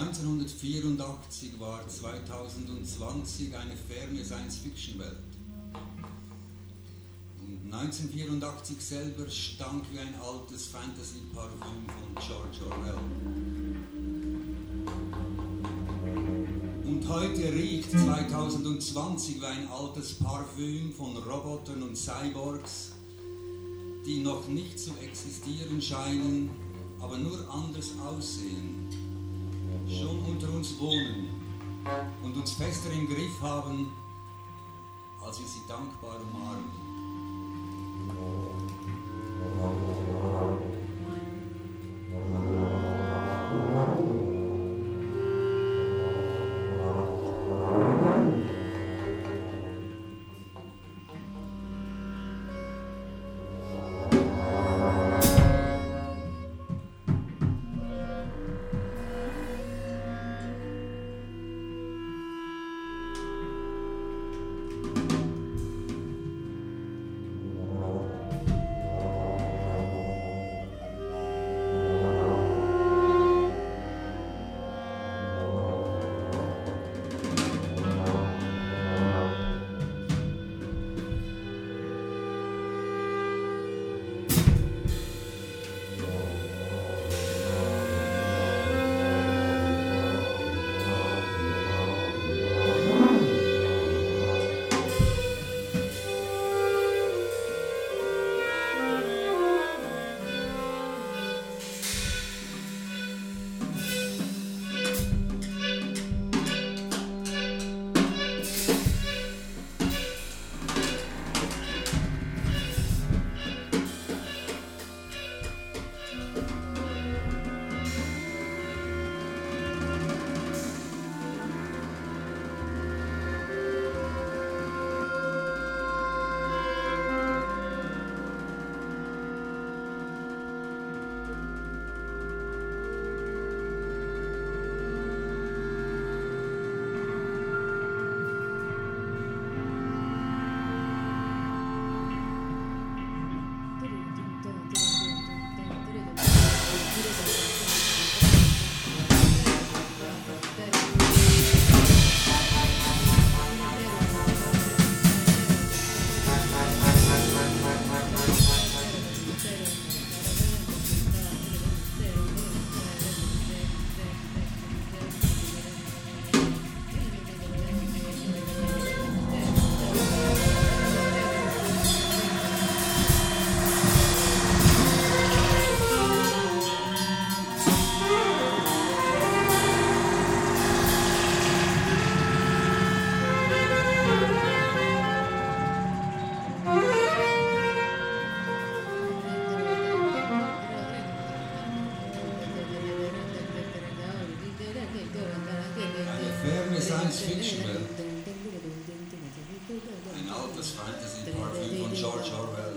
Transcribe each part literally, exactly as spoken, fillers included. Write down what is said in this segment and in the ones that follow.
neunzehnhundertvierundachtzig war zweitausendzwanzig eine ferne Science-Fiction-Welt. Und neunzehnhundertvierundachtzig selber stank wie ein altes Fantasy-Parfüm von George Orwell. Und heute riecht zweitausendzwanzig wie ein altes Parfüm von Robotern und Cyborgs, die noch nicht zu existieren scheinen, aber nur anders aussehen, schon unter uns wohnen und uns fester im Griff haben, als wir sie dankbar umarmen. Science-Fiction-Welt. Ein altes Fantasy-Parfüm von George Orwell.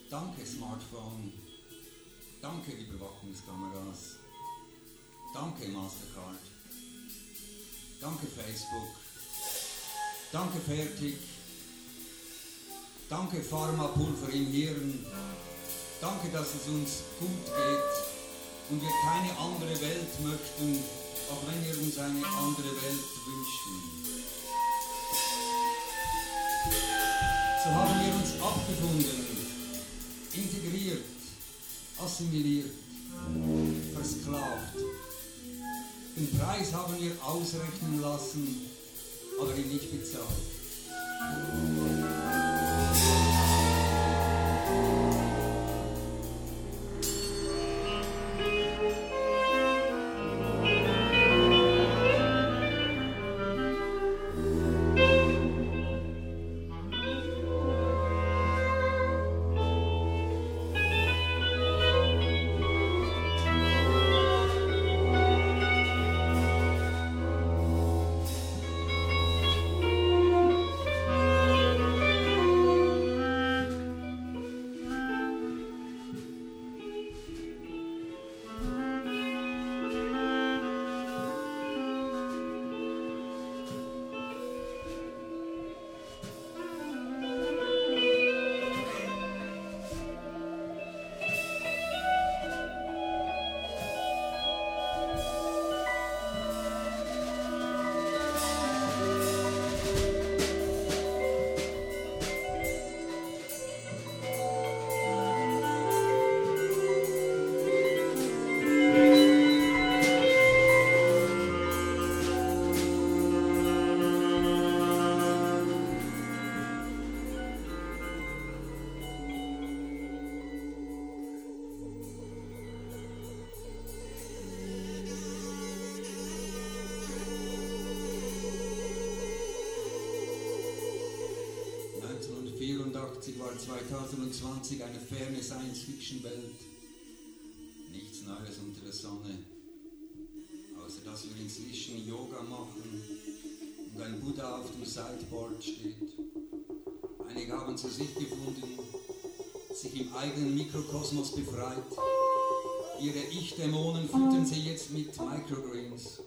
Danke Smartphone. Danke Überwachungskameras. Danke Mastercard. Danke Facebook. Danke Fertig. Danke Pharmapulver im Hirn. Danke, dass es uns gut geht und wir keine andere Welt möchten, auch wenn wir uns eine andere Welt wünschten. So haben wir uns abgefunden, integriert, assimiliert, versklavt. Den Preis haben wir ausrechnen lassen, aber ihn nicht bezahlt. neunzehnhundertvierundachtzig war zweitausendzwanzig eine ferne Science-Fiction-Welt. Nichts Neues unter der Sonne, außer dass wir inzwischen Yoga machen und ein Buddha auf dem Sideboard steht. Einige haben zu sich gefunden, sich im eigenen Mikrokosmos befreit. Ihre Ich-Dämonen füttern sie jetzt mit Microgreens.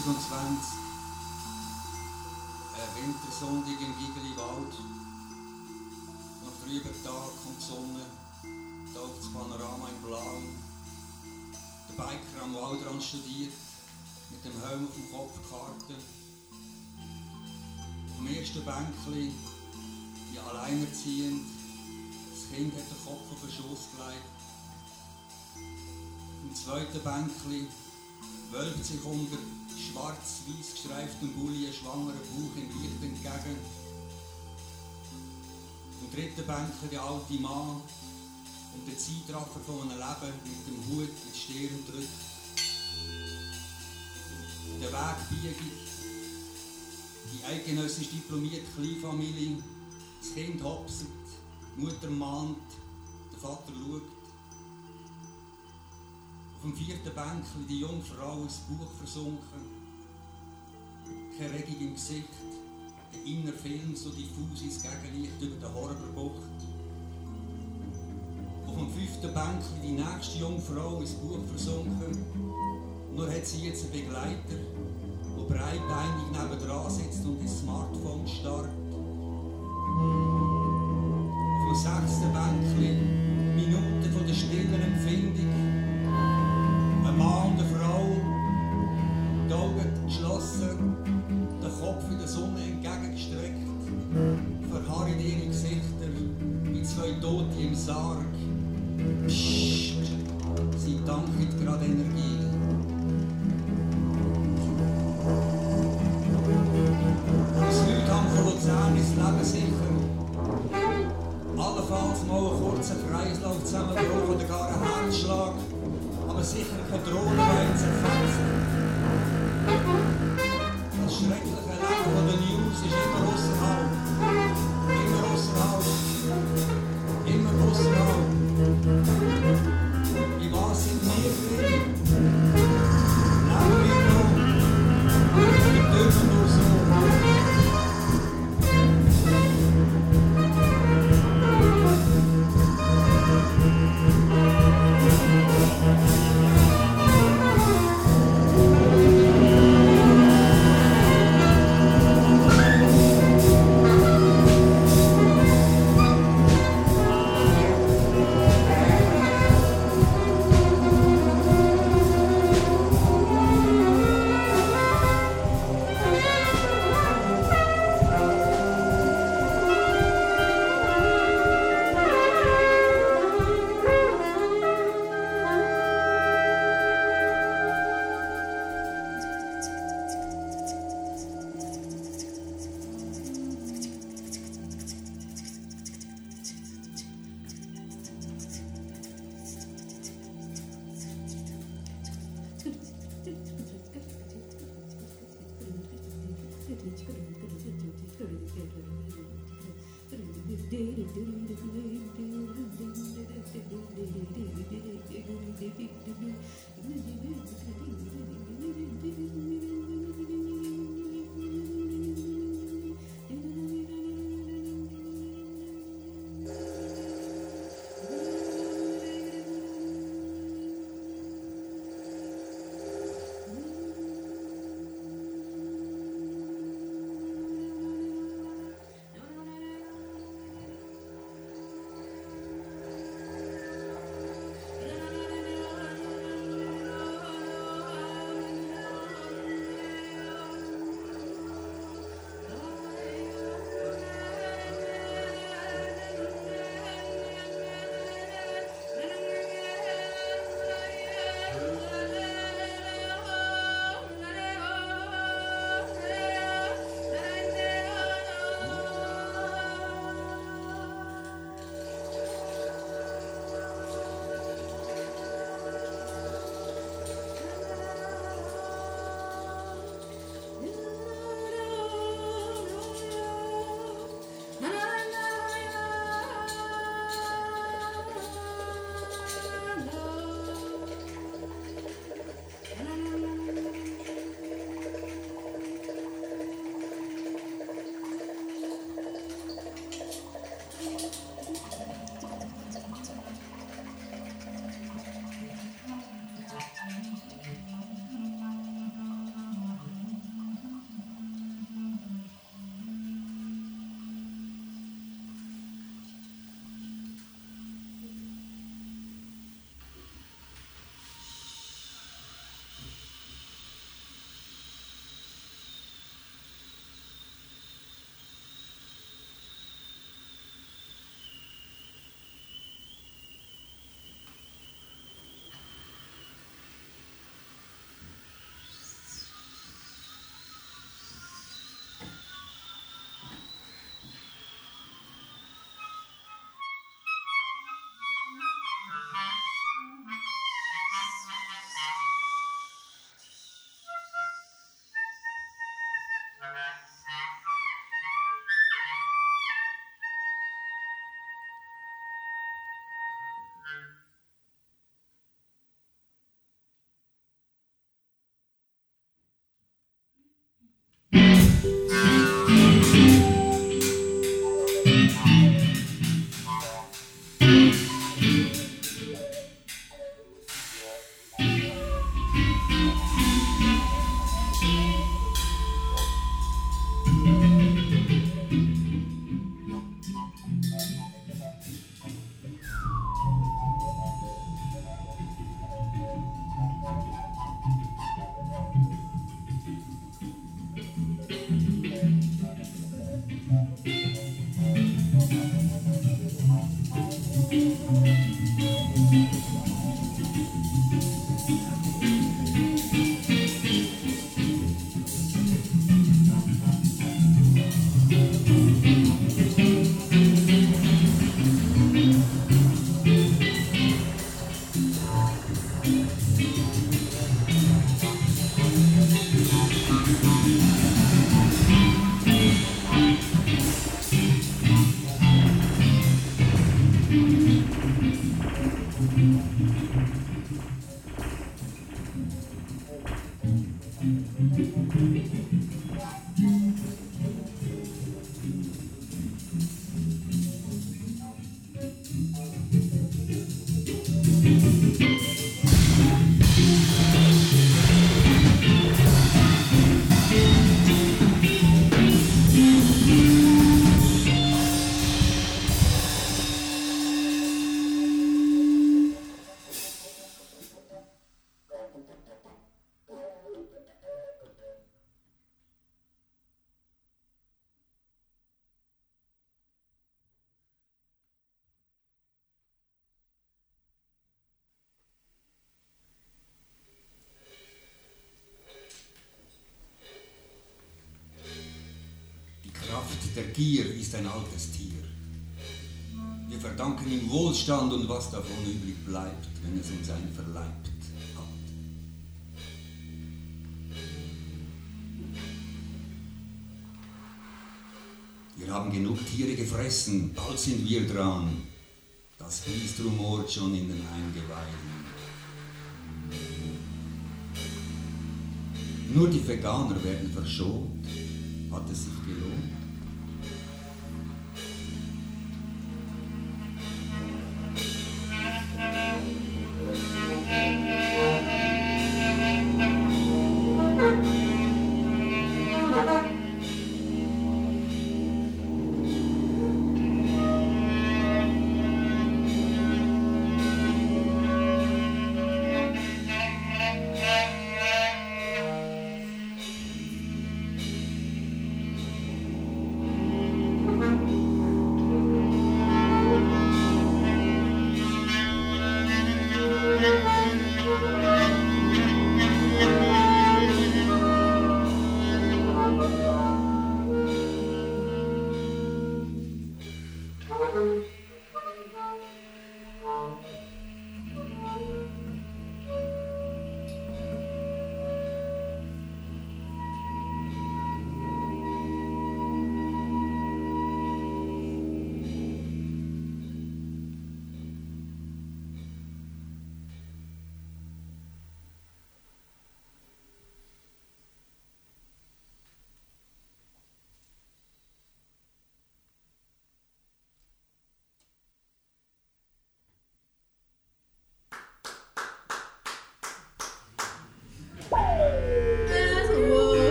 zweitausendzwanzig. Ein Wintersonntag im Gigeli-Wald. Nach trüben Tag kommt die Sonne, taucht das Panorama in Blau. Der Biker am Waldrand studiert, mit dem Helm auf dem Kopf Karten. Auf dem ersten Bänkchen, die alleinerziehend, das Kind hat den Kopf auf den Schoß gelegt. Auf dem zweiten Bänkchen wölbt sich unter schwarz-weiß gestreiftem Bulli ein schwangerer Bauch im Licht entgegen. Im dritten Bänkchen der alte Mann und der Zeitraffer von einem Leben mit dem Hut in die Stirn drückt. Der Wegbiegung, die eidgenössisch diplomierte Kleinfamilie, das Kind hopset, die Mutter mahnt, der Vater schaut. Auf dem vierten Bänkchen die junge Frau ins Buch versunken. Keine Regung im Gesicht, der innere Film so diffus ins Gegenlicht über den Horberbucht. Auf dem fünften Bänkchen die nächste junge Frau ins Buch versunken. Nur hat sie jetzt einen Begleiter, der breitbeinig nebendran sitzt und ins Smartphone starrt. Auf dem sechsten Bänkchen Minuten von der stillen Empfindung. Ein Mann und eine Frau, die Augen geschlossen, den Kopf in der Sonne entgegengestreckt, verharren ihre Gesichter wie zwei Tote im Sarg. Psst, sie tanken gerade Energie. Das Südhang von Luzern ist Leben sicher. Allenfalls mal einen kurzen Kreislauf zusammenbruch oder gar einen Herzschlag. Aber sicher keine Drohne, weil es erfasst. Das schreckliche Leben von den News ist immer außerhalb. Immer außerhalb. Immer außerhalb. Wie was sind wir drin? Leben wir noch? Wir dürfen nur so. Der Gier ist ein altes Tier. Wir verdanken ihm Wohlstand und was davon übrig bleibt, wenn es uns ein verleibt hat. Wir haben genug Tiere gefressen, bald sind wir dran. Das Biest rumort schon in den Eingeweiden. Nur die Veganer werden verschont. Hat es sich gelohnt?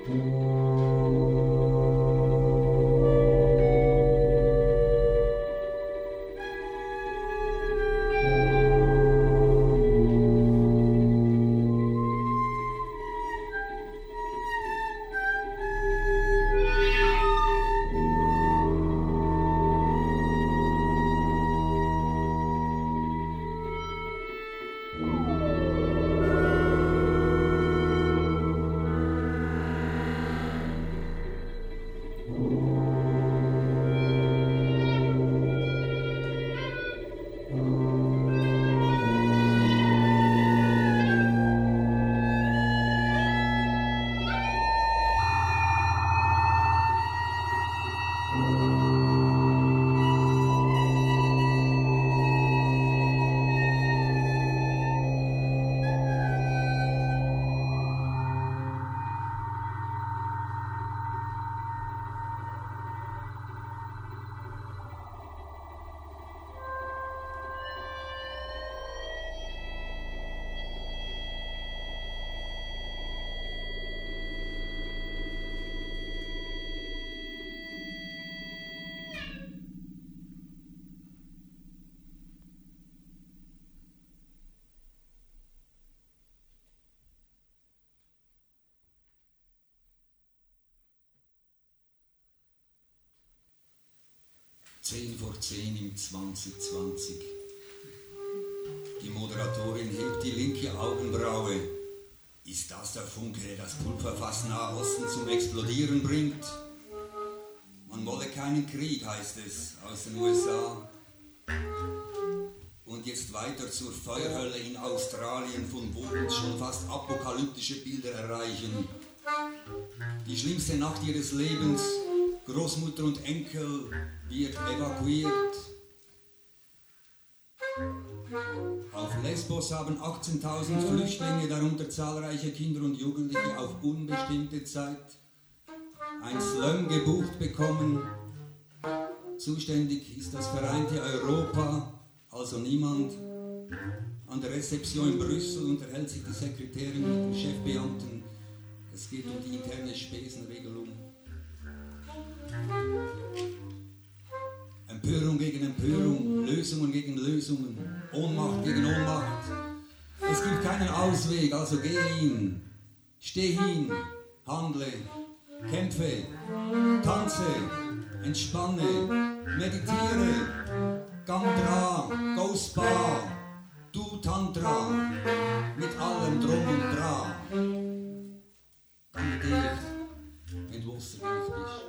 Zehn vor zehn im zwanzig zwanzig. Die Moderatorin hebt die linke Augenbraue. Ist das der Funke, der das Pulverfass Nahosten zum Explodieren bringt? Man wolle keinen Krieg, heißt es aus den U S A. Und jetzt weiter zur Feuerhölle in Australien, von wo uns schon fast apokalyptische Bilder erreichen. Die schlimmste Nacht ihres Lebens, Großmutter und Enkel wird evakuiert. Auf Lesbos haben achtzehntausend Flüchtlinge, darunter zahlreiche Kinder und Jugendliche, auf unbestimmte Zeit ein Slum gebucht bekommen. Zuständig ist das vereinte Europa, also niemand. An der Rezeption in Brüssel unterhält sich die Sekretärin mit dem Chefbeamten. Es geht um die interne Spesenregelung. Empörung gegen Empörung, Lösungen gegen Lösungen, Ohnmacht gegen Ohnmacht. Es gibt keinen Ausweg, also geh hin, steh hin, handle, kämpfe, tanze, entspanne, meditiere, Gandra, Go Spa, du Tantra, mit allem Drum und Dran. Danke dir, wenn du wasserreich bist.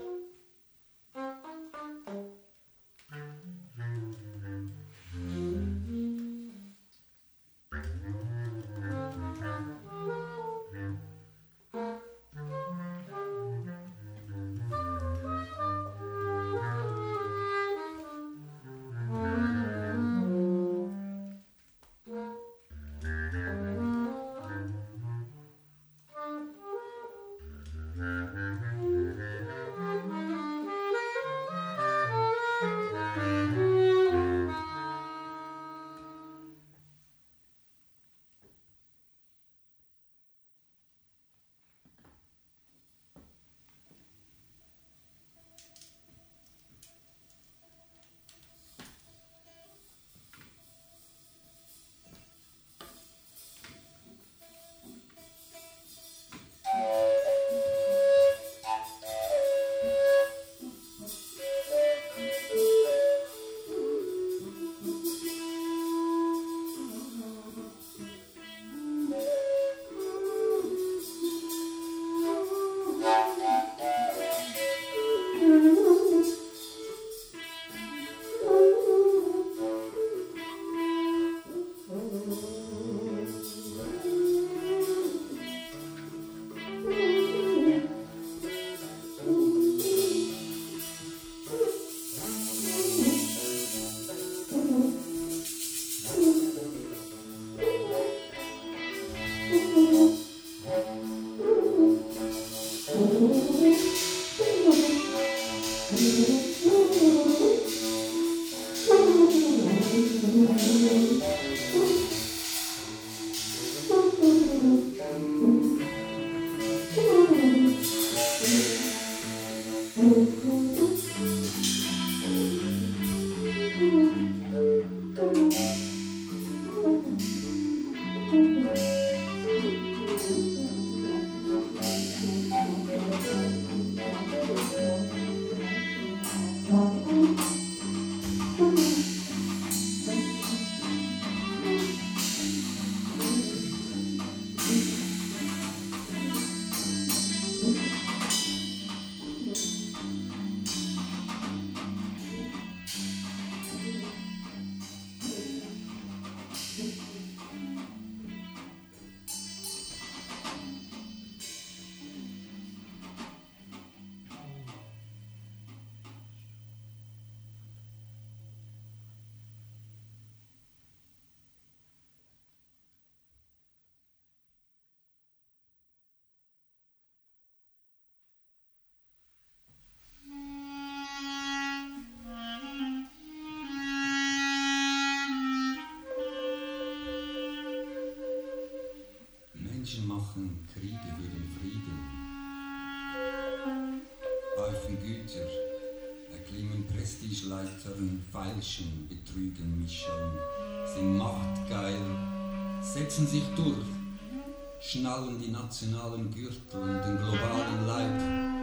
Güter erklimmen Prestigeleitern, feilschen, betrügen, mischern, sind machtgeil, setzen sich durch, schnallen die nationalen Gürtel und den globalen Leib.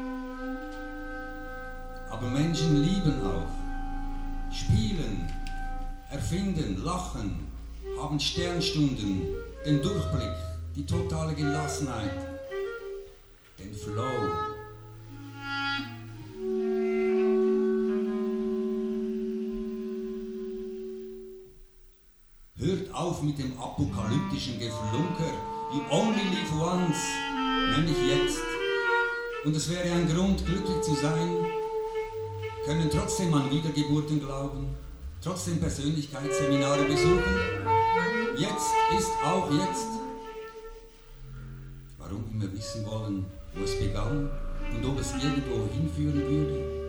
Aber Menschen lieben auch, spielen, erfinden, lachen, haben Sternstunden, den Durchblick, die totale Gelassenheit, den Flow. Hört auf mit dem apokalyptischen Geflunker. You only live once, nämlich jetzt. Und es wäre ein Grund, glücklich zu sein. Können trotzdem an Wiedergeburten glauben, trotzdem Persönlichkeitsseminare besuchen. Jetzt ist auch jetzt. Warum immer wissen wollen, wo es begann und ob es irgendwo hinführen würde?